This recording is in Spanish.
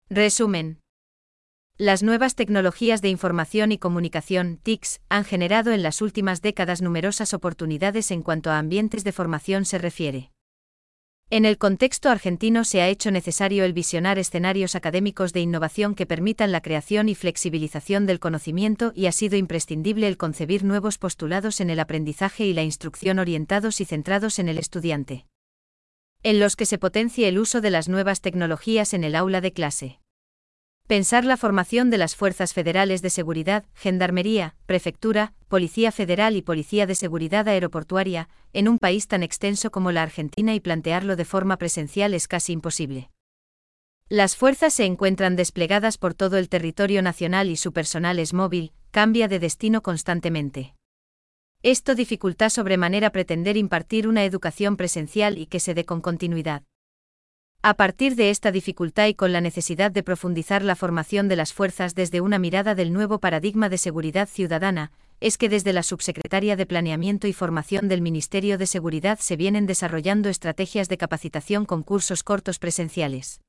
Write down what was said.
Resumen. Las nuevas tecnologías de información y comunicación, TICs, han generado en las últimas décadas numerosas oportunidades en cuanto a ambientes de formación se refiere. En el contexto argentino se ha hecho necesario el visionar escenarios académicos de innovación que permitan la creación y flexibilización del conocimiento y ha sido imprescindible el concebir nuevos postulados en el aprendizaje y la instrucción orientados y centrados en el estudiante, en los que se potencie el uso de las nuevas tecnologías en el aula de clase. Pensar la formación de las fuerzas federales de seguridad, Gendarmería, Prefectura, Policía Federal y Policía de Seguridad Aeroportuaria, en un país tan extenso como la Argentina y plantearlo de forma presencial es casi imposible. Las fuerzas se encuentran desplegadas por todo el territorio nacional y su personal es móvil, cambia de destino constantemente. Esto dificulta sobremanera pretender impartir una educación presencial y que se dé con continuidad. A partir de esta dificultad y con la necesidad de profundizar la formación de las fuerzas desde una mirada del nuevo paradigma de seguridad ciudadana, es que desde la Subsecretaría de Planeamiento y Formación del Ministerio de Seguridad se vienen desarrollando estrategias de capacitación con cursos cortos presenciales.